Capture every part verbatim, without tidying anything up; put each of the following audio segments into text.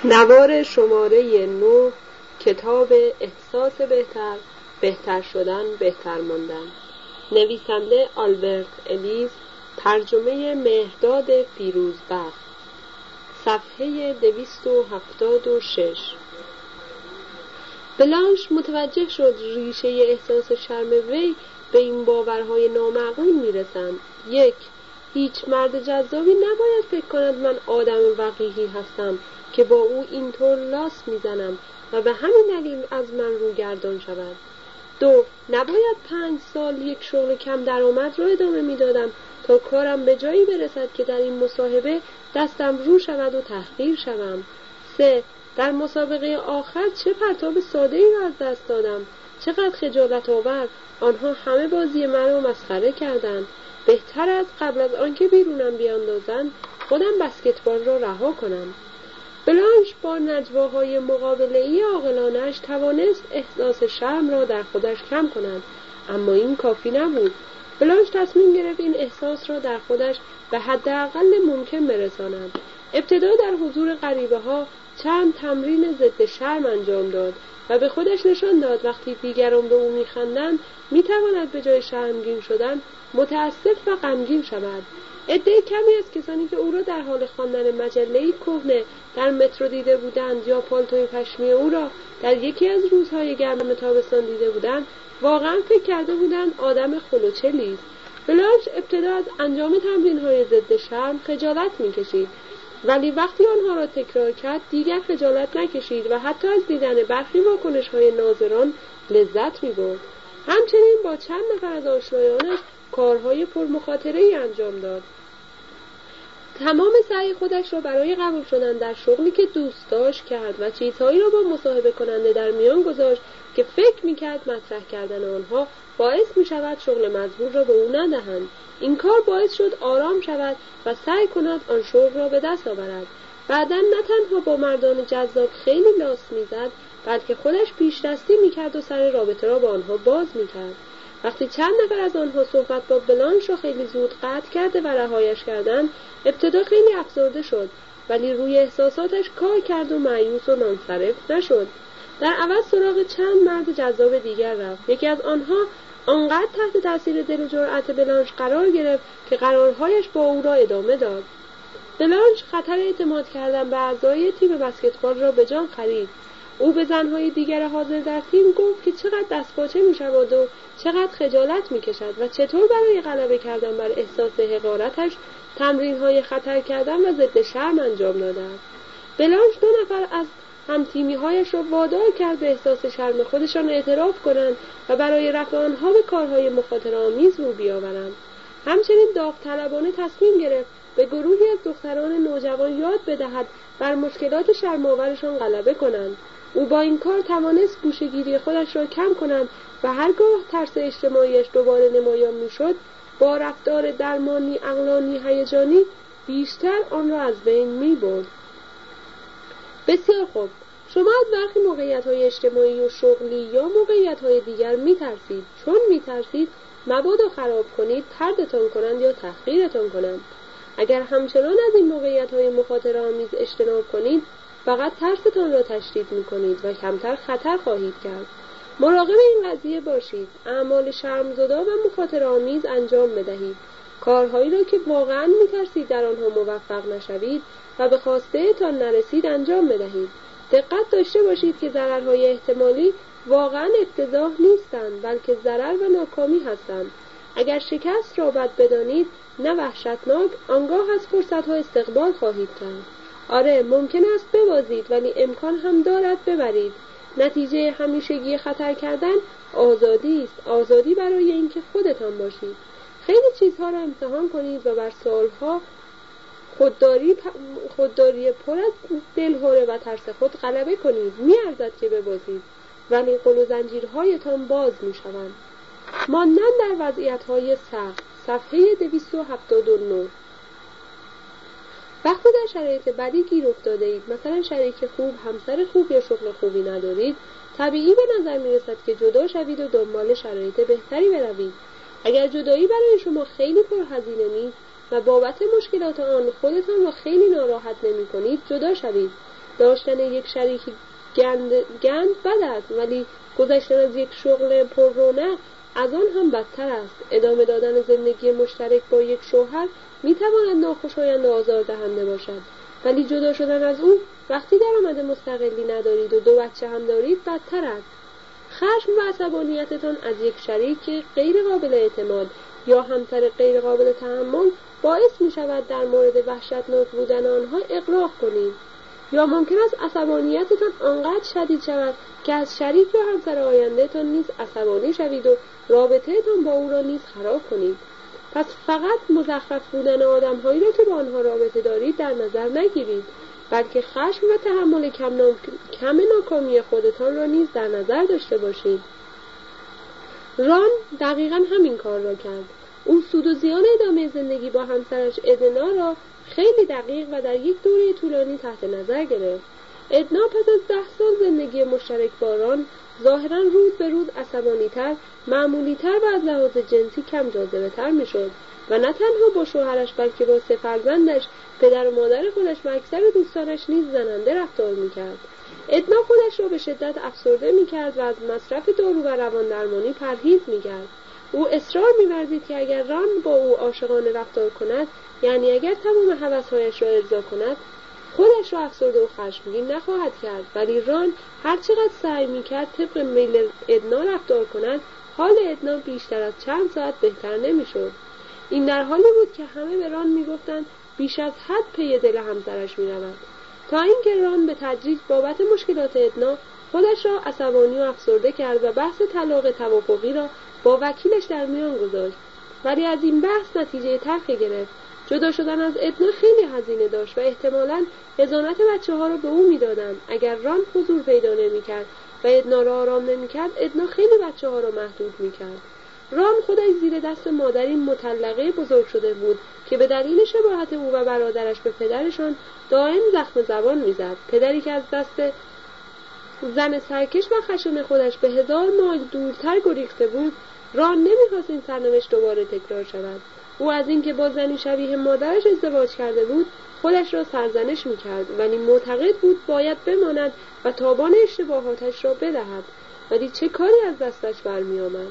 نوار شماره نو، کتاب احساس بهتر، بهتر شدن، بهتر ماندن. نویسنده آلبرت الیس، ترجمه مهرداد فیروزبخش. صفحه دویست و هفتاد و شش. بلانش متوجه شد ریشه احساس شرم وی به این باورهای نامعقول میرسند. یک، هیچ مرد جذابی نباید فکر کند من آدم وقیحی هستم که با او اینطور لاس میزنم و به همین دلیل از من روگردان شود. دو، نباید پنج سال یک شغل کم درآمد را ادامه میدادم تا کارم به جایی برسد که در این مصاحبه دستم رو شود و تحقیر شوم. سه، در مسابقه آخر چه پرتاب ساده‌ای را از دست دادم. چقدر خجالت آور، آنها همه بازی مرا مسخره کردند. بهتر است قبل از آنکه بیرونم بیاندازند خودم بسکتبال را رها کنم. بلانش با نجواهای مقابله‌ای عاقلانه‌اش توانست احساس شرم را در خودش کم کند، اما این کافی نبود. بلانش تصمیم گرفت این احساس را در خودش به حداقل ممکن برساند. ابتدا در حضور غریبه‌ها چند تمرین ضد شرم انجام داد و به خودش نشان داد وقتی دیگران به او می‌خندند می‌تواند به جای شرمگین شدن متأسف و غمگین شود. عده کمی از کسانی که او را در حال خواندن مجله‌ای کهنه در مترو دیده بودند یا پالتوی پشمی او را در یکی از روزهای گرم تابستان دیده بودند واقعا فکر کرده بودند آدم خلوچلی است. بلانش ابتدا از انجام تمرین‌های ضد شرم خجالت می‌کشید، ولی وقتی آنها را تکرار کرد دیگر خجالت نکشید و حتی از دیدن برخی واکنش‌های ناظران لذت می‌برد. همچنین با چند نفر از آشنایانش کارهای پرمخاطره‌ای انجام داد. تمام سعی خودش را برای قبول شدن در شغلی که دوست داشت کرد و چیزهایی را با مصاحبه کننده در میان گذاشت که فکر می‌کرد مطرح کردن آنها باعث می‌شود شغل مطلوب را به او ندهند. این کار باعث شد آرام شود و سعی کند آن شغل را به دست آورد. بعداً نه تنها با مردان جذاب خیلی لاس می‌زد، بلکه خودش پیش‌دستی می‌کرد و سر رابطه را با آنها باز می‌کرد. وقتی چند نفر از آنها صحبت با بلانش را خیلی زود قطع کرده و رهایش کردند، ابتدا خیلی افسرده شد، ولی روی احساساتش کار کرد و مایوس و منصرف نشد. در عوض سراغ چند مرد جذاب دیگر رفت. یکی از آنها آنقدر تحت تاثیر دل و جرأت بلانش قرار گرفت که قرارهایش با او را ادامه داد. بلانش خطر اعتماد کردن به اعضای تیم بسکتبال را به جان خرید. او به زنهای دیگر حاضر در تیم گفت که چقدر دستپاچه می شود و چقدر خجالت می کشد و چطور برای غلبه کردن بر احساس حقارتش تمرین‌های خطر کردن و ضد شرم انجام داده است. بلانش دو نفر از هم‌تیمی‌هایش را وادار کرد به احساس شرم خودشان اعتراف کنند و برای رفع آنها به کارهای مخاطره‌آمیز رو بیاورند. همچنین داوطلبانه تصمیم گرفت به گروهی از دختران نوجوان یاد بدهد بر مشکلات شرم‌آورشان غلبه کنند. او با این کار توانست گوشه‌گیری خودش را کم کند و هرگاه ترس اجتماعیش دوباره نمایان می‌شد با رفتار درمانی عقلانی هیجانی بیشتر آن را از بین می‌برد. بسیار خوب، شما از برخی موقعیت‌های اجتماعی و شغلی یا موقعیت‌های دیگر می‌ترسید. چون می‌ترسید مبادا خراب کنید، طردتان کنند یا تحقیرتان کنند. اگر همچنان از این موقعیت‌های مخاطره‌آمیز اجتناب کنید، فقط ترستان را تشدید می‌کنید و کمتر خطر خواهید کرد. مراقب این قضیه باشید. اعمال شرمزدا و مخاطره‌آمیز انجام بدهید. کارهایی را که واقعاً می‌ترسید در آنها موفق نشوید و به خواسته تان نرسید انجام بدهید. دقت داشته باشید که ضررهای احتمالی واقعاً افتضاح نیستند، بلکه ضرر و ناکامی هستند. اگر شکست را بد بدانید، نه وحشتناک، آنگاه از فرصت‌ها استقبال خواهید کرد. آره، ممکن است ببازید، ولی امکان هم دارد ببرید. نتیجه همیشگی خطر کردن آزادی است، آزادی برای اینکه خودتان باشید. خیلی چیزها را امتحان کنید و بر سالها خودداری خودداری پر از دلهره و ترس خود غلبه کنید. می‌ارزد که ببازید، ولی قل و زنجیرهایتان باز می‌شوند. ماندن در وضعیت‌های سخت. صفحه دویست و هفتاد و نه. وقتی در شرایط بدی گیر افتاده اید، مثلا شریک خوب، همسر خوب یا شغل خوبی ندارید، طبیعی به نظر می‌رسد که جدا شوید و دنبال شرایط بهتری بروید. اگر جدایی برای شما خیلی پرهزینه نیست و بابت مشکلات آن خودتان را خیلی ناراحت نمی‌کنید، جدا شوید. داشتن یک شریک گند, گند بد است، ولی گذشتن از یک شغل پر رونق از آن هم بدتر است. ادامه دادن زندگی مشترک با یک شوهر میتواند ناخوشایند و آزاردهنده باشد، ولی جدا شدن از او وقتی درآمد مستقلی ندارید و دو بچه هم دارید بدتر است. خشم و عصبانیتتان از یک شریک غیر قابل اعتماد یا همسر غیر قابل تحمل باعث می شود در مورد وحشتناک بودن آنها اغراق کنید، یا ممکن است عصبانیتتان آنقدر شدید شود که از شریک یا همسر آیندهتان نیز عصبانی شوید و رابطهتان با او را نیز خراب کنید. پس فقط مزخرف بودن آدم‌هایی را که با آنها رابطه دارید در نظر نگیرید، بلکه خشم و تحمل کم, نام... کم ناکامی خودتان را نیز در نظر داشته باشید. ران دقیقاً همین کار را کرد. او سود و زیان ادامه زندگی با همسرش ادنا را خیلی دقیق و در یک دوره طولانی تحت نظر گرفت. ادنا پس از ده سال زندگی مشترک با ران ظاهراً روز به روز عصبانی‌تر، معمولی‌تر و از لحاظ جنسی کم جاذبه‌تر می‌شد و نه تنها با شوهرش بلکه با سه فرزندش، پدر و مادر خودش و اکثر دوستانش نیز زننده رفتار می‌کرد. ادنا خودش را به شدت افسرده می‌کرد و از مصرف دارو و رواندرمانی پرهیز می‌کرد. او اصرار می‌ورزید که اگر ران با او عاشقانه رفتار کند، یعنی اگر تمام هوس‌هایش را ارضا کند، خودش را افسرده و خشمگین نخواهد کرد. ولی ران هر چقدر سعی می‌کرد طبق میل ادنا رفتار کند، حال ادنا بیشتر از چند ساعت بهتر نمی‌شد. این در حالی بود که همه به ران می‌گفتند بیش از حد پی دل همسرش می‌رود، تا اینکه ران به تدریج بابت مشکلات ادنا خودش را عصبانی و افسرده کرد و بحث طلاق توافقی را با وکیلش در میان گذاشت. ولی از این بحث نتیجه تلخی گرفت. جدا شدن از ادنا خیلی هزینه داشت و احتمالاً حضانت بچه‌ها را به او می‌دادند. اگر ران حضور پیدا نمی‌کرد و ادنا را آرام نمی‌کرد، ادنا خیلی بچه‌ها را محدود می‌کرد. ران خودش زیر دست مادری مطلقه بزرگ شده بود که به دلیل شباهت او و برادرش به پدرشان دائم زخم زبان می‌زد. پدری که از دست زن سرکش و خشن خودش به هزار مایل دورتر گریخته بود، ران نمی‌خواست این سرنوشت دوباره تکرار شود. او از اینکه با زنی شبیه مادرش ازدواج کرده بود خودش را سرزنش می‌کرد، ولی معتقد بود باید بماند و تاوان اشتباهاتش را بدهد. ولی چه کاری از دستش برمی‌آمد؟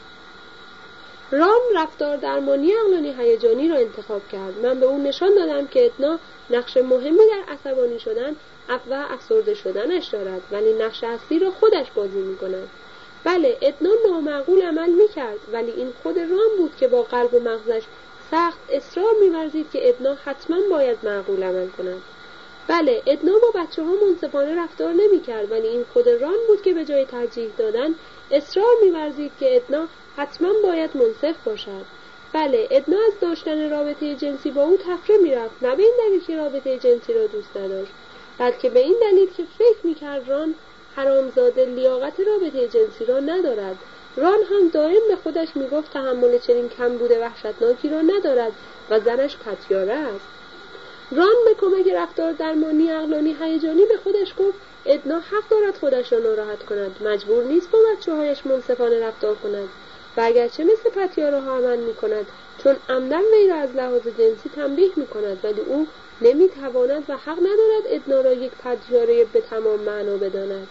ران رفتار درمانی عقلانی هیجانی را انتخاب کرد. من به او نشان دادم که ادنا نقش مهمی در عصبانی شدن و افسرده شدنش دارد، ولی نقش اصلی را خودش بازی می‌کند. بله، ادنا نامعقول عمل می‌کرد، ولی این خود ران بود که با قلب و مغزش سخت اصرار می‌ورزید که ادنا حتماً باید معقول عمل کند. بله، ادنا با بچه‌ها منصفانه رفتار نمی‌کرد، ولی این خود ران بود که به جای ترجیح دادن اصرار می‌ورزید که ادنا حتماً باید منصف باشد. بله، ادنا از داشتن رابطه جنسی با او تفره می‌رفت، نه به این دلیل که رابطه جنسی را دوست نداشت، بلکه به این دلیل که فکر می‌کرد ران حرامزاده لیاقت رابطه جنسی را ندارد. ران هم دائم به خودش میگفت تحمل چنین کم بوده وحشتناکی را ندارد و زنش پتیاره است. ران به کمک رفتار درمانی عقلانی هیجانی به خودش گفت ادنا حق دارد خودش را ناراحت کند، مجبور نیست با بچه‌هایش منصفانه رفتار کند و اگرچه مثل پتیاره ها عمل می‌کند چون عمدن وی را از لحاظ جنسی تنبیه می‌کند، ولی او نمی‌تواند و حق ندارد ادنا را یک پتیاره به تمام معنا بداند.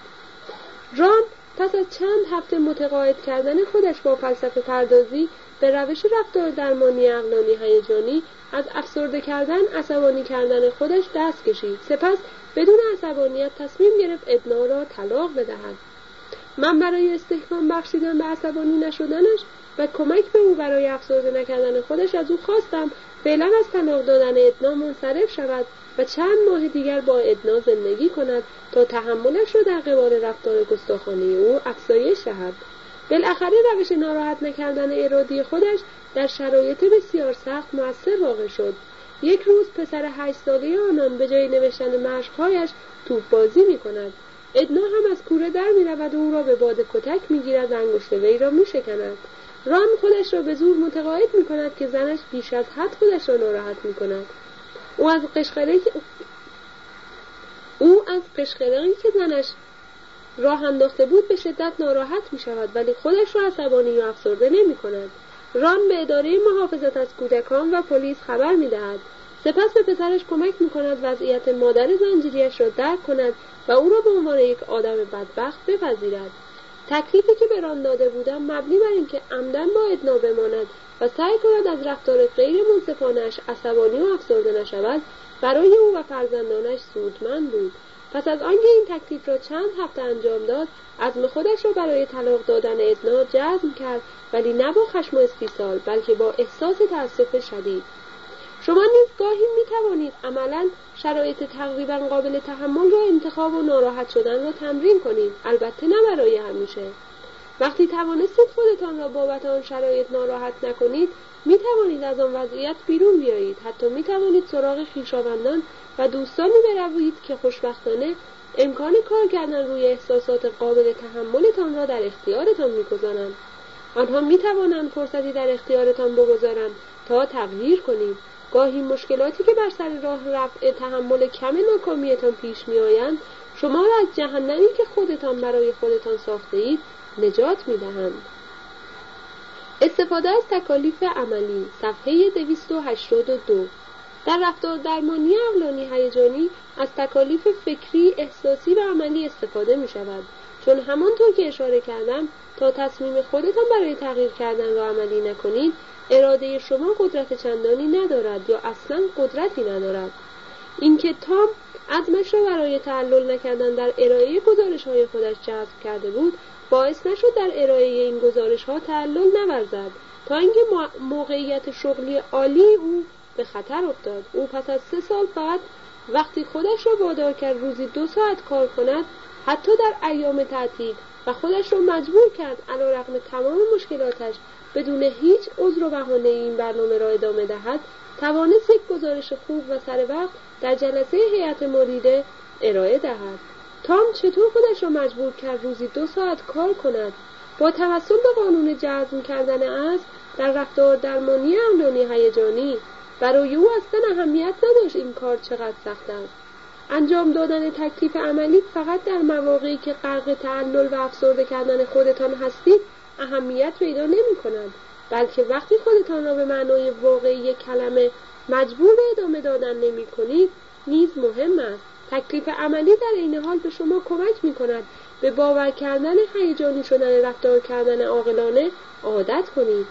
ران پس از چند هفته متقاعد کردن خودش با فلسفه پردازی به روش رفتار درمانی عقلانی هیجانی از افسرده کردن، عصبانی کردن خودش دست کشید. سپس بدون عصبانیت تصمیم گرفت ادنا را طلاق بدهد. من برای استحکام بخشیدن به عصبانی نشدنش و کمک به او برای افسرده نکردن خودش از او خواستم فعلا از طلاق دادن ادنا منصرف شود و چند ماه دیگر با ادنا زندگی کند تا تحملش را در قبال رفتار گستاخانه او افزایش دهد. بالاخره روش ناراحت نکردن ارادی خودش در شرایط بسیار سخت مؤثر واقع شد. یک روز پسر هشت ساله آنان به جای نوشتن مشق‌هایش توپ بازی می‌کند. ادنا هم از کوره در می‌رود و او را به باد کتک می‌گیرد و انگشت وی را می‌شکند. ران خودش را به زور متقاعد می‌کند که زنش بیش از حد خودش را ناراحت می‌کند. او از قشقره‌ای که او از قشقره‌ای که زنش راه انداخته بود به شدت ناراحت می‌شود، ولی خودش را عصبانی و افسرده نمی‌کند. ران به اداره محافظت از کودکان و پلیس خبر می‌دهد. سپس به پسرش کمک می‌کند وضعیت مادر زنجیریش را درک کند و او را به عنوان یک آدم بدبخت بپذیرد. تکلیفی که به آن داده بودم مبنی بر اینکه عمدن با ادنا بماند و سعی کند از رفتار غیر منصفانه‌اش عصبانی و افسرده نشود، برای او و فرزندانش سودمند بود. پس از آنکه این تکلیف را چند هفته انجام داد، عزم خودش را برای طلاق دادن ادنا جزم کرد، ولی نه با خشم و استیصال، بلکه با احساس تأسف شدید. شما نیز گاهی می توانید عملاً شرایط تقریباً قابل تحمل را انتخاب و ناراحت شدن را تمرین کنید، البته نه برای همیشه. وقتی توانستید خودتان را بابت آن شرایط ناراحت نکنید، می توانید از آن وضعیت بیرون بیایید. حتی می توانید سراغ خویشاوندان و دوستانی بروید که خوشبختانه امکان کار کردن روی احساسات قابل تحملتان را در اختیارتان می‌گذارند. آنها می توانند فرصتی در اختیارتان بگذارند تا تغییر کنید. گاهی مشکلاتی که بر سر راه رفع تحمل کم ناکامیتان پیش می‌آیند، شما را از جهنمی که خودتان برای خودتان ساخته اید نجات می‌دهند. استفاده از تکالیف عملی، صفحه دویست و هشتاد و دو. در رفتار درمانی عقلانی هیجانی از تکالیف فکری، احساسی و عملی استفاده می‌شود، چون همانطور که اشاره کردم تا تصمیم خودتان برای تغییر کردن را عملی نکنید، اراده شما قدرت چندانی ندارد یا اصلاً قدرتی ندارد. اینکه تام عزمش را برای تعلل نکردن در ارائه گزارش‌های خودش جذب کرده بود، باعث نشد در ارائه این گزارش‌ها تعلل نورزد، تا اینکه موقعیت شغلی عالی او به خطر افتاد. او پس از سه سال بعد وقتی خودش را وادار کرد روزی دو ساعت کار کند، حتی در ایام تعطیل، و خودش را مجبور کرد علیرغم تمام مشکلاتش بدون هیچ عذر و بهانه‌ای این برنامه را ادامه دهد، توانست یک گزارش خوب و سر وقت در جلسه هیئت مدیره ارائه دهد. تام چطور خودش را مجبور کرد روزی دو ساعت کار کند؟ با توسل به قانون جزم کردن عزم در رفتار درمانی عقلانی هیجانی. برای او اصلا اهمیت نداشت این کار چقدر سخت است. انجام دادن تکلیف عملی فقط در مواقعی که غرق تعلل و افسرده کردن خودتان هستید اهمیت پیدا نمی کند، بلکه وقتی خودتان را به معنای واقعی کلمه مجبور به ادامه دادن نمی کنید نیز مهم است. تکلیف عملی در این حال به شما کمک می کند به باور کردن هیجانی شدن رفتار کردن عاقلانه عادت کنید.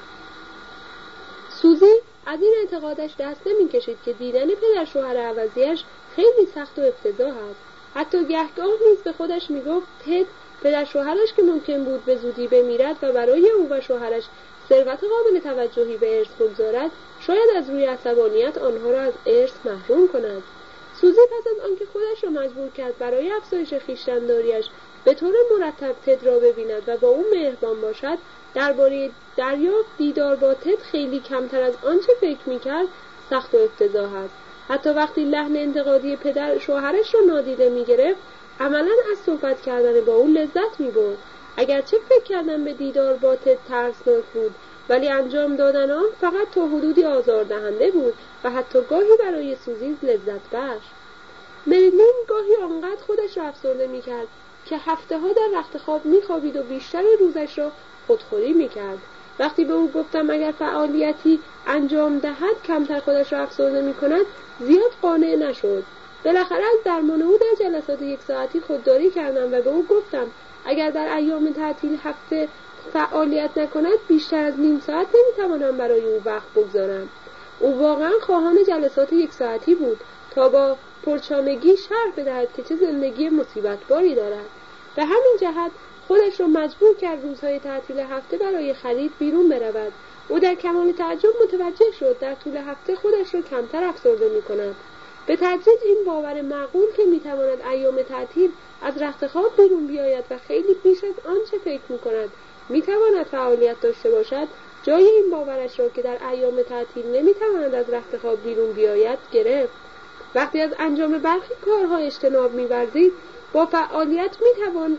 سوزی از این اعتقادش دست نمی کشید که دیدن پدر شوهر عوضیش خیلی سخت و افتضاح است. حتی گهگاه نیز به خودش می گفت تد پدر شوهرش که ممکن بود به زودی بمیرد و برای او و شوهرش ثروت قابل توجهی به ارث بگذارد، شاید از روی عصبانیت آنها را از ارث محروم کند. سوزی پس از آنکه خودش را مجبور کرد برای افزایش خویشتن‌داری‌اش به طور مرتب تد را ببیند و با او مهربان باشد، درباره دریافت دیدار با تد خیلی کمتر از آنچه فکر می‌کرد سخت و افتضاح است. حتی وقتی لحن انتقادی پدر شوهرش را نادیده می‌گرفت، عملاً از صحبت کردن با او لذت می‌برد. اگرچه فکر کردن به دیدار با تد ترسناک بود، ولی انجام دادن آن فقط تا حدودی آزاردهنده بود و حتی گاهی برای سوزی لذت بخش. مریلین گاهی آنقدر خودش را افسرده می‌کرد که هفته‌ها در رخت خواب می‌خوابید و بیشتر روزش را خودخوری می‌کرد. وقتی به او گفتم اگر فعالیتی انجام دهد کمتر خودش را افسرده می‌کند، زیاد قانع نشد. بالاخره از درمان او در جلسات یک ساعتی خودداری کردم و به او گفتم اگر در ایام تعطیل هفته فعالیت نکند بیشتر از نیم ساعت نمی‌توانم برای او وقت بگذارم. او واقعا خواهان جلسات یک ساعتی بود تا با پرچانگی شرح بدهد که چه زندگی مصیبت‌باری دارد. به همین جهت خودش را مجبور کرد روزهای تعطیل هفته برای خرید بیرون برود. او در کمال تعجب متوجه شد در طول هفته خودش را کمتر افسرده می‌کند. به تدریج این باور معقول که می‌تواند ایام تعطیل از رخت خواب بیرون بیاید و خیلی بیش از آنچه فکر می‌کند می‌تواند فعالیت داشته باشد، جای این باورش را که در ایام تعطیل نمی‌تواند از رخت خواب بیرون بیاید گرفت. وقتی از انجام برخی کارها اجتناب می‌ورزید با فعالیت می‌توان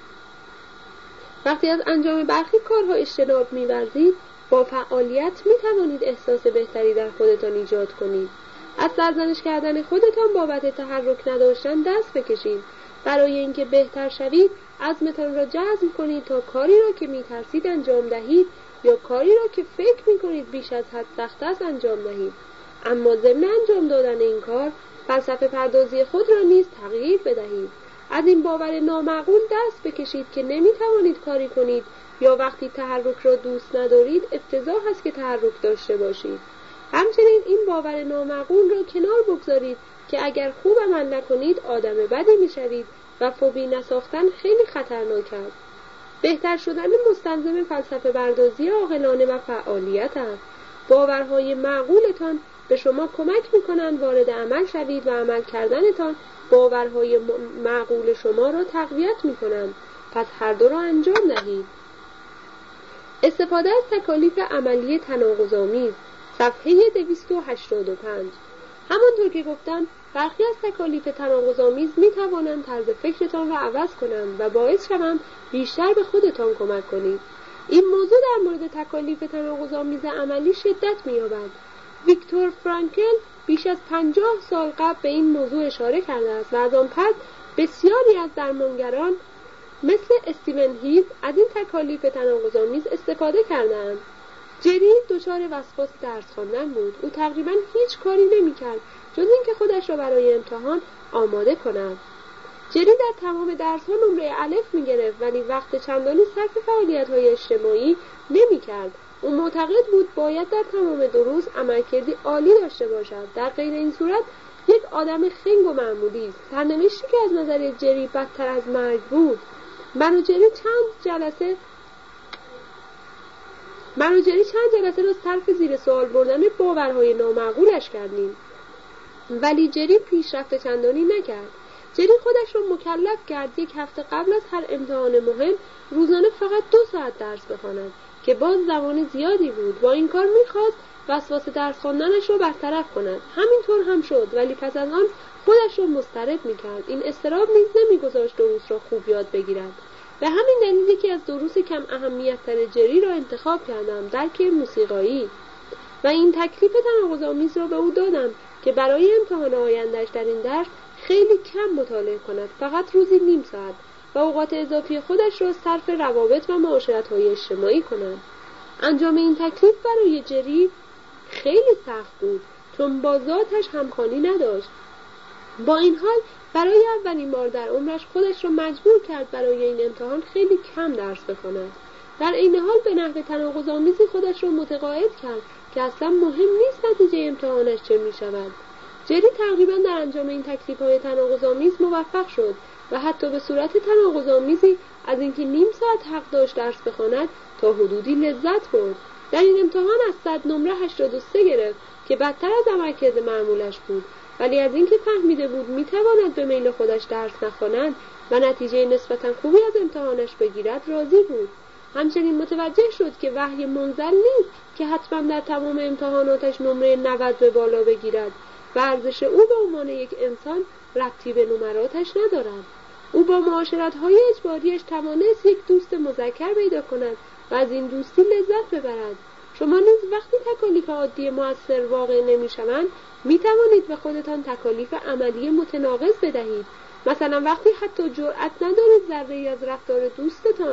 وقتی از انجام برخی کارها اجتناب می‌ورزید با فعالیت می‌توانید احساس بهتری در خودتان ایجاد کنید. از سرزنش کردن خودتان بابت تحرک نداشتن دست بکشید. برای اینکه بهتر شوید عزمتان را جزم کنید تا کاری را که می‌ترسید انجام دهید یا کاری را که فکر می‌کنید بیش از حد سخت است انجام دهید. اما ضمن انجام دادن این کار فلسفه پردازی خود را نیز تغییر بدهید. از این باور نامعقول دست بکشید که نمیتوانید کاری کنید یا وقتی تحرک را دوست ندارید افتضاح است که تحرک داشته باشید. همچنین این باور نامعقول را کنار بگذارید که اگر خوب عمل نکنید آدم بدی میشوید و فوبی نساختن خیلی خطرناک است. بهتر شدن مستلزم فلسفه پردازی عاقلانه و فعالیت است. باورهای معقولتان به شما کمک میکنند وارد عمل شوید و عمل کردنتان باورهای معقول شما را تقویت میکنند. پس هر دو را انجام دهید. استفاده از تکالیف عملی تناقض‌آمیز، صفحه دویست و هشتاد و پنج. همانطور که گفتم برخی از تکالیف تناقض‌آمیز می توانند طرز فکرتان را عوض کنند و باعث شوند بیشتر به خودتان کمک کنید. این موضوع در مورد تکالیف تناقض‌آمیز عملی شدت می‌یابد. ویکتور فرانکل بیش از پنجاه سال قبل به این موضوع اشاره کرده است و از آن پس بسیاری از درمانگران مثل استیون هیل از این تکالیف تناقض‌آمیز استفاده کردند. جری دچار وسواس درس خواندن بود. او تقریباً هیچ کاری نمی‌کرد جز اینکه خودش را برای امتحان آماده کند. جری در تمام درس‌ها نمره الف می‌گرفت ولی وقت چندانی صرف فعالیت‌های اجتماعی نمی‌کرد. او معتقد بود باید در تمام دروس عملکردی عالی داشته باشد. در غیر این صورت یک آدم خنگ و معمولی است. سرنوشتی که از نظر جری بدتر از مرگ بود. من و جری چند جلسه من و جری چند جلسه را صرف زیر سوال بردن باورهای نامعقولش کردیم. ولی جری پیشرفت چندانی نکرد. جری خودش را مکلف کرد یک هفته قبل از هر امتحان مهم روزانه فقط دو ساعت درس بخواند که باز زمان زیادی بود. با این کار می‌خواست وسواس درس خواندنش را برطرف کند. همینطور هم شد ولی پس از آن خودش را مضطرب می‌کرد. این اضطراب نیز نمی‌گذاشت دروس را خوب یاد بگیرد. به همین دلیل یکی از دروس کم اهمیت‌تر جری را انتخاب کردم، درک موسیقایی، و این تکلیف تناقض‌آمیز را به او دادم که برای امتحان آینده‌اش در این درس خیلی کم مطالعه کند، فقط روزی نیم ساعت، و اوقات اضافی خودش را صرف روابط و معاشرت‌های اجتماعی کند. انجام این تکلیف برای جری خیلی سخت بود چون با ذاتش همخوانی نداشت. با این حال برای اولین بار در عمرش خودش را مجبور کرد برای این امتحان خیلی کم درس بخواند. در این حال به نحو تناقض‌آمیزی خودش را متقاعد کرد که اصلا مهم نیست نتیجه امتحانش چه می شود. جری تقریبا در انجام این تکلیف‌های تناقض‌آمیز موفق شد و حتی به صورت تناقض‌آمیزی از اینکه نیم ساعت حق داشت درس بخواند تا حدودی لذت برد. در این امتحان از صد نمره هشتاد و سه گرفت که بدتر از عملکرد معمولش بود، ولی از اینکه فهمیده بود میتواند به میل خودش درس نخواند و نتیجه نسبتا خوبی از امتحانش بگیرد راضی بود. همچنین متوجه شد که وحی منزل نیست که حتما در تمام امتحاناتش نمره نود به بالا بگیرد و ارزش او به عنوان یک انسان ربطی به نمراتش ندارد. او با معاشرت‌های اجباریش توانست یک دوست مذکر پیدا کند و از این دوستی لذت ببرد. شما نیز وقتی تکالیف عادی مؤثر واقع نمی‌شوند می‌توانید به خودتان تکالیف عملی متناقض بدهید. مثلا وقتی حتی جرأت ندارید ذره‌ای از رفتار دوستتان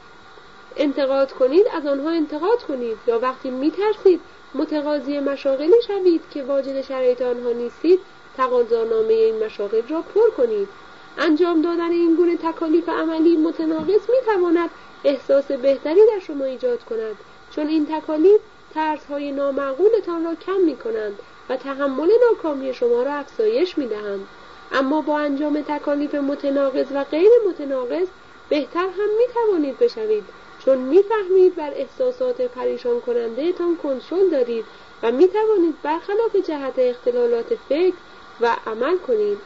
انتقاد کنید، از آنها انتقاد کنید، یا وقتی می‌ترسید متقاضی مشاغلی شوید که واجد شرایط آنها نیستید، تقاضانامه این مشاغل را پر کنید. انجام دادن این گونه تکالیف عملی متناقض می‌تواند احساس بهتری در شما ایجاد کند، چون این تکالیف ترس‌های نامعقولتان را کم می‌کنند و تحمل ناکامی شما را افزایش می‌دهند. اما با انجام تکالیف متناقض و غیر متناقض بهتر هم می‌توانید بشوید، چون می‌فهمید بر احساسات پریشان کننده تان کنترل دارید و می‌توانید برخلاف جهت اختلالات فکر و عمل کنید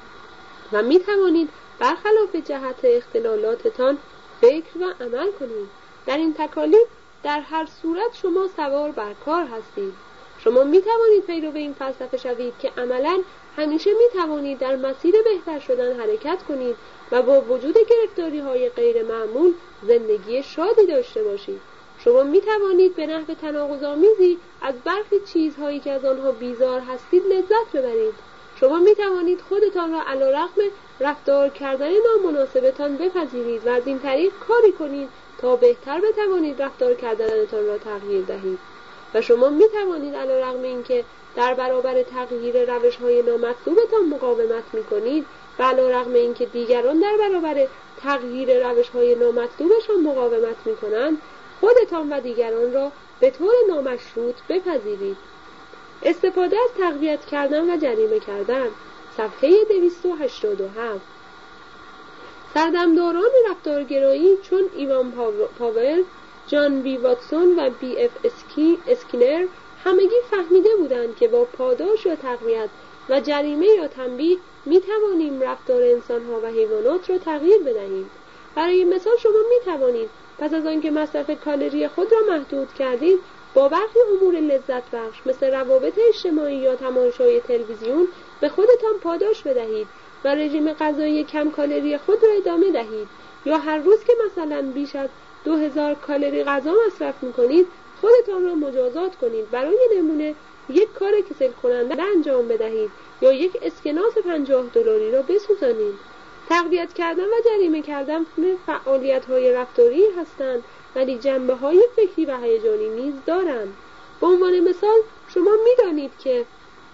و می‌توانید برخلاف جهت اختلالاتتان فکر و عمل کنید. در این تکالیف در هر صورت شما سوار بر کار هستید. شما می‌توانید پیرو این فلسفه شوید که عملاً همیشه می‌توانید در مسیر بهتر شدن حرکت کنید و با وجود گرفتاری‌های غیر معمول زندگی شادی داشته باشید. شما می‌توانید به نحو تناقض‌آمیزی از برخی چیزهایی که از آنها بیزار هستید لذت ببرید. شما می‌توانید خودتان را علی‌رغم رفتار کردن نامناسبتان بپذیرید و از این طریق کاری کنید تا بهتر بتوانید رفتار کردنتان را تغییر دهید. و شما می توانید علیرغم اینکه در برابر تغییر روش‌های نامطلوبتان مقاومت می‌کنید و علیرغم اینکه دیگران در برابر تغییر روش‌های نامطلوبشان مقاومت می‌کنند، خودتان و دیگران را به طور نامشروط بپذیرید. استفاده از تقویت کردن و جریمه کردن، صفحه دویست و هشتاد و هفت. سردمداران رفتارگرایی چون ایوان پاول، جان بی واتسون و بی اف اسکی، اسکینر همگی فهمیده بودند که با پاداش یا تقویت و جریمه یا تنبیه می توانیم رفتار انسان‌ها و حیوانات را تغییر بدهیم. برای مثال شما می توانید پس از آنکه مصرف کالری خود را محدود کردید با برخی امور لذت بخش مثل روابط اجتماعی یا تماشای تلویزیون به خودتان پاداش بدهید و رژیم غذایی کم کالری خود را ادامه دهید، یا هر روز که مثلا بیش از دو هزار کالری غذا مصرف می‌کنید خودتان را مجازات کنید. برای نمونه یک کار کسل کننده انجام بدهید یا یک اسکناس پنجاه دلاری را بسوزانید. تقویت کردن و جریمه کردن فعالیت‌های رفتاری هستند ولی جنبه‌های فکری و هیجانی نیز دارند. به عنوان مثال شما می‌دانید که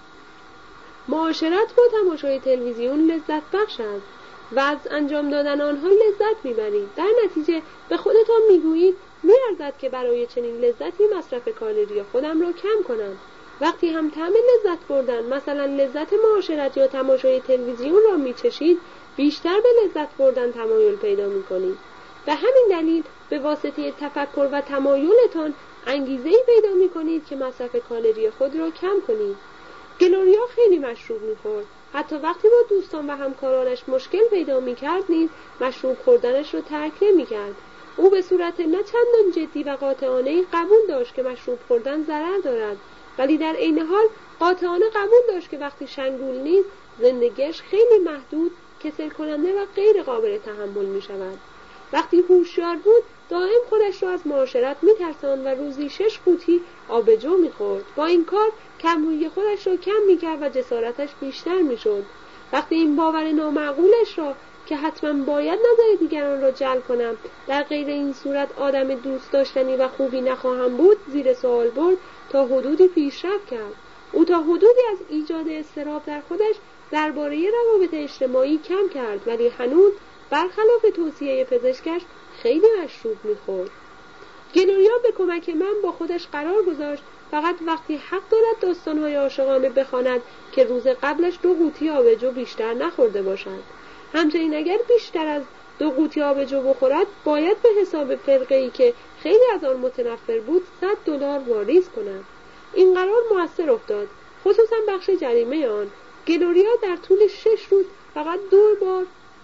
معاشرت با تماشای تلویزیون لذت بخش است و از انجام دادن آنها لذت می‌برید. در نتیجه به خودتان می‌گویید می‌ارزد که برای چنین لذتی مصرف کالری خودم را کم کنم. وقتی هم طعم لذت بردن، مثلا لذت معاشرت یا تماشای تلویزیون را می‌چشید، بیشتر به لذت بردن تمایل پیدا می‌کنید. به همین دلیل به واسطه تفکر و تمایلتان انگیزه‌ای پیدا می‌کنید که مصرف کالری خود را کم کنید. گلوریا خیلی مشروب می‌خورد. حتی وقتی با دوستان و همکارانش مشکل پیدا می‌کرد نیز مشروب خوردنش را ترک نمی‌کرد. او به صورت نه چندان جدی و قاطعانه قبول داشت که مشروب خوردن ضرر دارد، ولی در عین حال قاطعانه قبول داشت که وقتی شنگول نیست زندگیش خیلی محدود، کسل کننده و غیر قابل تحمل می‌شود. وقتی هوشیار بود دائم خودش را از معاشرت می‌ترساند و روزی شش قوطی آبجو می‌خورد. با این کار کم‌رویی خودش را کم می‌کرد و جسارتش بیشتر می‌شد. وقتی این باور نامعقولش را که حتما باید نظر دیگران را جلب کنم، در غیر این صورت آدم دوست داشتنی و خوبی نخواهم بود، زیر سوال برد، تا حدودی پیشرفت کرد. او تا حدودی از ایجاد اضطراب در خودش درباره روابط اجتماعی کم کرد، ولی هنوز برخلاف توصیه پزشکش خیلی مشروب می‌خورد. گلوریا به کمک من با خودش قرار گذاشت فقط وقتی حق دارد داستان‌های عاشقانه بخواند که روز قبلش دو قوطی آبجو بیشتر نخورده باشد. همچنین اگر بیشتر از دو قوطی آبجو بخورد باید به حساب فرقه‌ای که خیلی از آن متنفر بود صد دلار واریز کند. این قرار مؤثر افتاد، خصوصا بخش جریمه آن. گلوریا در طول شش روز فقط دو بار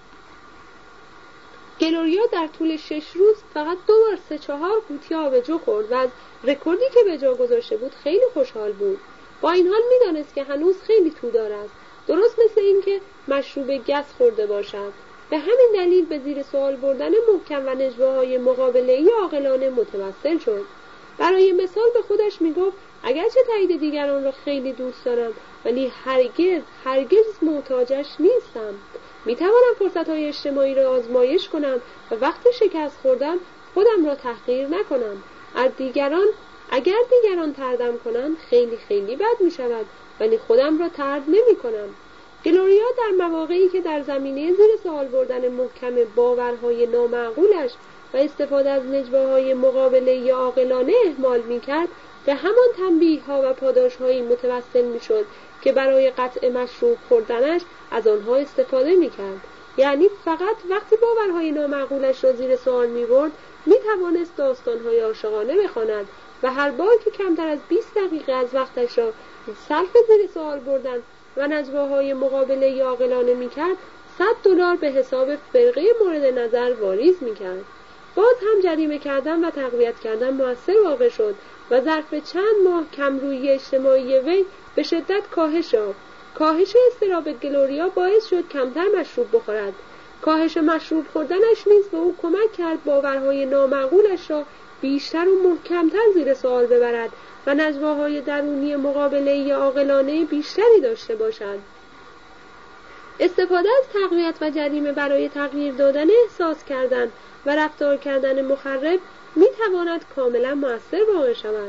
گلوریا در طول شش روز فقط دو بار سه چهار قوطی آبجو خورد و از رکوردی که به جا گذاشته بود خیلی خوشحال بود. با این حال می‌دانست که هنوز خیلی تودار است، درست مثل اینکه مشروب گس خورده باشد. به همین دلیل به زیر سوال بردن محکم و نجواهای مقابله‌ای عاقلانه متوسل شد. برای مثال به خودش میگفت اگرچه تایید دیگران را خیلی دوست دارم ولی هرگز هرگز محتاجش نیستم. میتوانم فرصت‌های اجتماعی را آزمایش کنم و وقتی شکست خوردم خودم را تحقیر نکنم. از دیگران اگر دیگران طردم کنند خیلی خیلی بد میشود ولی خودم را طرد نمی‌کنم. گلوریا در مواقعی که در زمینه زیر سوال بردن محکم باورهای نامعقولش و استفاده از نجواهای مقابله‌ای عاقلانه اهمال می‌کرد، به همان تنبیه‌ها و پاداش‌هایی متوسل می‌شد که برای قطع مشروب خوردنش از آنها استفاده می‌کرد. یعنی فقط وقتی باورهای نامعقولش را زیر سوال می‌برد می‌توانست داستان‌های عاشقانه بخواند و هر بار که کمتر از بیست دقیقه از وقتش را صرف زیر سوال بردن و نجواهای مقابله عاقلانه می‌کرد، صد دلار به حساب فرقه مورد نظر واریز می‌کرد. باز هم جریمه کردن و تقویت کردن مؤثر واقع شد و ظرف چند ماه کمرویی اجتماعی وی به شدت کاهش یافت. کاهش اضطراب گلوریا باعث شد کمتر مشروب بخورد. کاهش مشروب خوردنش نیز به او کمک کرد باورهای نامعقولش را بیشتر و محکمتر زیر سوال ببرد و نجواهای درونی مقابله‌ای عاقلانه بیشتری داشته باشد. استفاده از تقویت و جریمه برای تغییر دادن احساس کردن و رفتار کردن مخرب می تواند کاملا مؤثر واقع شود.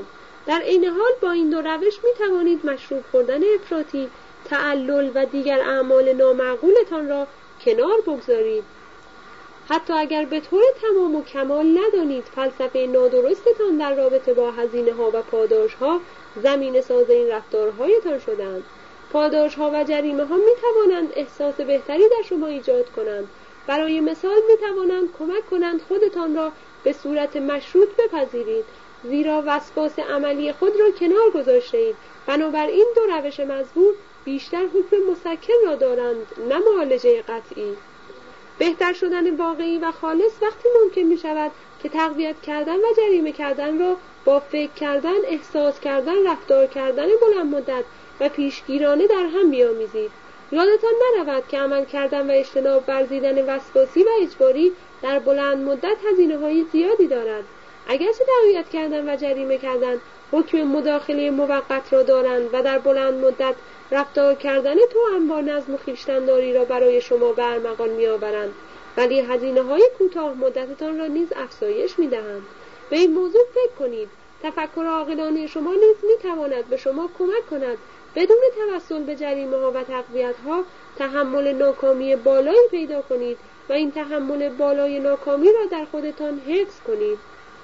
در عین حال با این دو روش می توانید مشروب خوردن افراطی، تعلل و دیگر اعمال نامعقولتان را کنار بگذارید. حتی اگر به طور تمام و کمال ندانید فلسفه نادرستتان در رابطه با هزینه‌ها و پاداش‌ها زمینه ساز این رفتارهایتان شدند. پاداش‌ها و جریمه‌ها می‌توانند احساس بهتری در شما ایجاد کنند. برای مثال می‌توانند کمک کنند خودتان را به صورت مشروط بپذیرید، زیرا وسواس عملی خود را کنار گذاشته‌اید. بنابراین دو روش مذکور بیشتر حکم مسکن را دارند، نه معالجه قطعی. بهتر شدن واقعی و خالص وقتی ممکن می شود که تقویت کردن و جریمه کردن را با فکر کردن، احساس کردن، رفتار کردن بلند مدت و پیشگیرانه در هم بیامیزید. یادتان نرود که عمل کردن و اجتناب ورزیدن وسواسی و اجباری در بلند مدت هزینه‌های زیادی دارد. اگرچه تقویت کردن و جریمه کردن حکم مداخله موقت را دارند و در بلند مدت رفتار کردن توأم با نظم و خویشتن‌داری را برای شما به ارمغان می‌آورند، ولی هزینه‌های کوتاه مدتتان را نیز افزایش می‌دهند. به این موضوع فکر کنید. تفکر عاقلانه شما نیز می‌تواند به شما کمک کند بدون توسل به جریمه‌ها و تقویت‌ها تحمل ناکامی بالایی پیدا کنید و این تحمل بالای ناکامی را در خودتان حفظ کنید.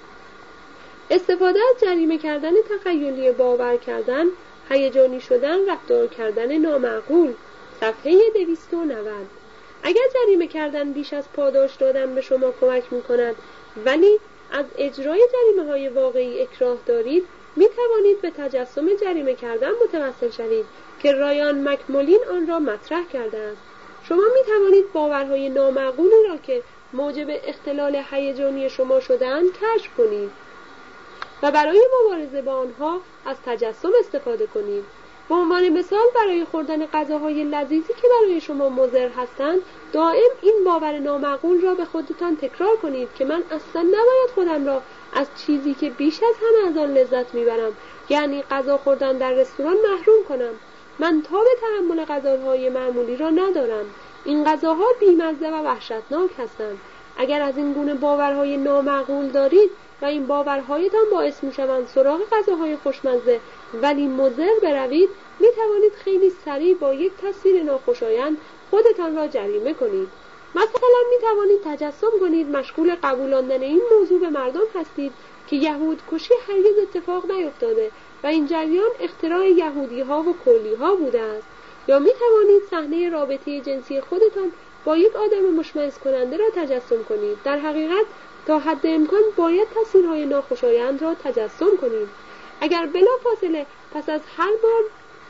استفاده از جریمه کردن تخیلی، باور کردن، هیجانی شدن، رفتار کردن نامعقول. صفحه دویست و نود. اگر جریمه کردن بیش از پاداش دادن به شما کمک می‌کند ولی از اجرای جریمه‌های واقعی اکراه دارید، می‌توانید به تجسم جریمه کردن متوسل شوید که رایان مکمولین آن را مطرح کرده است. شما می‌توانید باورهای نامعقولی را که موجب اختلال هیجانی شما شده‌اند کشف کنید و برای مبارزه با آنها از تجسم استفاده کنید. به عنوان مثال برای خوردن غذاهای لذیذی که برای شما مضر هستند، دائم این باور نامعقول را به خودتان تکرار کنید که من اصلا نباید خودم را از چیزی که بیش از همه از آن لذت میبرم، یعنی غذا خوردن در رستوران، محروم کنم. من تاب تحمل غذاهای معمولی را ندارم. این غذاها بیمزه و وحشتناک هستند. اگر از این گونه باورهای نامعقول دارید و این باورهایتان باعث می‌شوند سراغ غذاهای خوشمزه ولی مضر بروید، می‌توانید خیلی سریع با یک تصویر ناخوشایند خودتان را جریمه کنید. مثلا می‌توانید تجسم کنید مشغول قبولاندن این موضوع به مردم هستید که یهود کشی هرگز اتفاق نیفتاده و این جریان اختراع یهودی‌ها و کلی‌ها بوده است. یا می‌توانید صحنه رابطه جنسی خودتان با یک آدم مشمئز کننده را تجسم کنید. در حقیقت تا حد امکان باید تصویرهای ناخوشایند را تجسم کنید. اگر بلافاصله پس از هر بار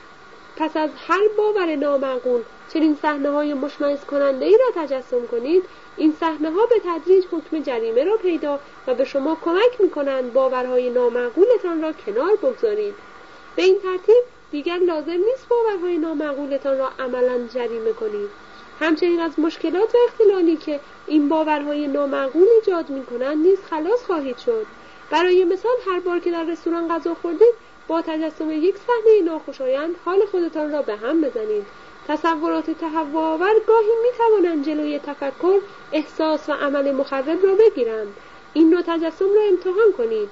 پس از هر باور نامعقول چنین صحنه‌های مشمئز کننده‌ای را تجسم کنید، این صحنه‌ها به تدریج حکم جریمه را پیدا و به شما کمک می‌کنند باورهای نامعقولتان را کنار بگذارید. به این ترتیب دیگر لازم نیست باورهای نامعقولتان را عملاً جریمه کنید. همچنین از مشکلات و اختلالی که این باورهای نامعقول ایجاد می‌کنند نیز خلاص خواهید شد. برای مثال هر بار که در رستوران غذا خوردید، با تجسم یک صحنه ناخوشایند حال خودتان را به هم بزنید. تصورات تهوع‌آور گاهی می‌توانند جلوی تفکر، احساس و عمل مخرب را بگیرند. این نوع تجسم را امتحان کنید.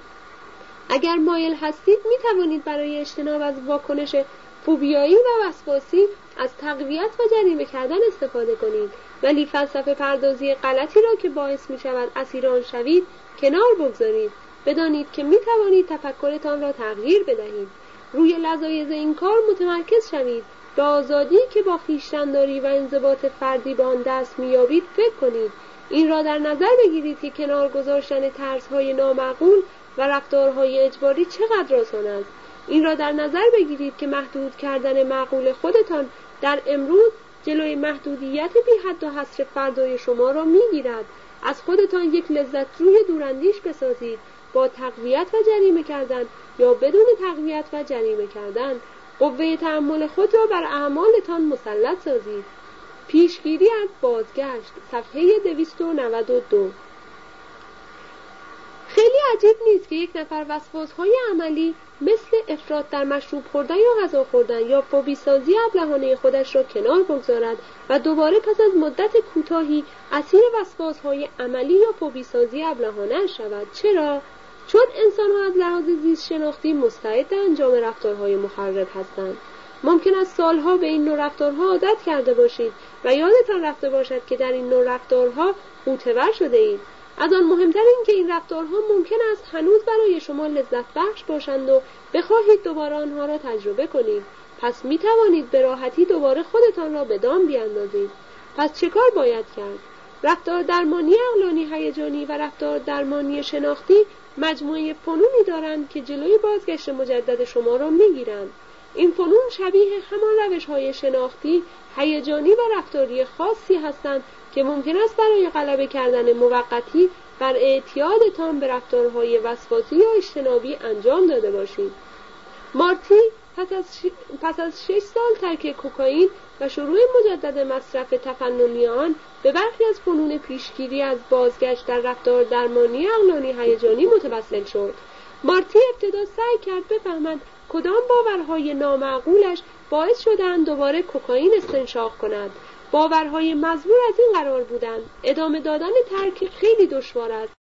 اگر مایل هستید می‌توانید برای اجتناب از واکنش فوبیایی و وسواسی از تقویت و جریمه کردن استفاده کنید، ولی فلسفه پردازی غلطی را که باعث می شود اسیر آن شوید کنار بگذارید. بدانید که می توانید تفکرتان را تغییر بدهید. روی لذایذ این کار متمرکز شوید. به آزادی که با خویشتن‌داری و انضباط فردی به آن دست می‌یابید فکر کنید. این را در نظر بگیرید که کنار گذاشتن ترس‌های نامعقول و رفتارهای اجباری چقدر آسان است. این را در نظر بگیرید که محدود کردن معقول خودتان در امروز جلوی محدودیت بی حد و حصر فردای شما را می‌گیرد. از خودتان یک لذت جوی دوراندیش بسازید، با تقویت و جریمه کردن یا بدون تقویت و جریمه کردن. قوه تأمل خود را بر اعمالتان مسلط سازید. پیشگیری از بازگشت، صفحه دویست و نود و دو. خیلی عجیب نیست که یک نفر وسواس‌های عملی مثل افراط در مشروب خوردن یا غذا خوردن یا فوبیسازی ابلهانه خودش را کنار بگذارد و دوباره پس از مدت کوتاهی اسیر وسواس‌های عملی یا فوبیسازی ابلهانه شود. چرا؟ چون انسان‌ها از لحاظ زیست شناختی مستعد انجام رفتارهای مخرب هستند. ممکن است سالها به این نوع رفتارها عادت کرده باشید و یادتان رفته باشد که در این نوع رفتارها غوطه‌ور شده اید. از آن مهمتر این که این رفتارها ممکن است هنوز برای شما لذت بخش باشند و بخواهید دوباره آنها را تجربه کنید. پس می توانید به راحتی دوباره خودتان را به دام بیاندازید. پس چه کار باید کرد؟ رفتار درمانی عقلانی هیجانی و رفتار درمانی شناختی مجموعه فنونی دارند که جلوی بازگشت مجدد شما را میگیرند. این فنون شبیه همان روش‌های شناختی، هیجانی و رفتاری خاصی هستند که ممکن است برای غلبه کردن موقتی بر اعتیادتان به رفتارهای وسواسی یا اجتنابی انجام داده باشید. مارتی پس از, ش... پس از شش سال ترک کوکائین و شروع مجدد مصرف تفننی آن به برخی از فنون پیشگیری از بازگشت در رفتار درمانی عقلانی هیجانی متوسل شد. مارتی ابتدا سعی کرد بفهمد کدام باورهای نامعقولش باعث شدند دوباره کوکائین استنشاق کند. باورهای مزبور از این قرار بودند: ادامه دادن ترک خیلی دشوار است.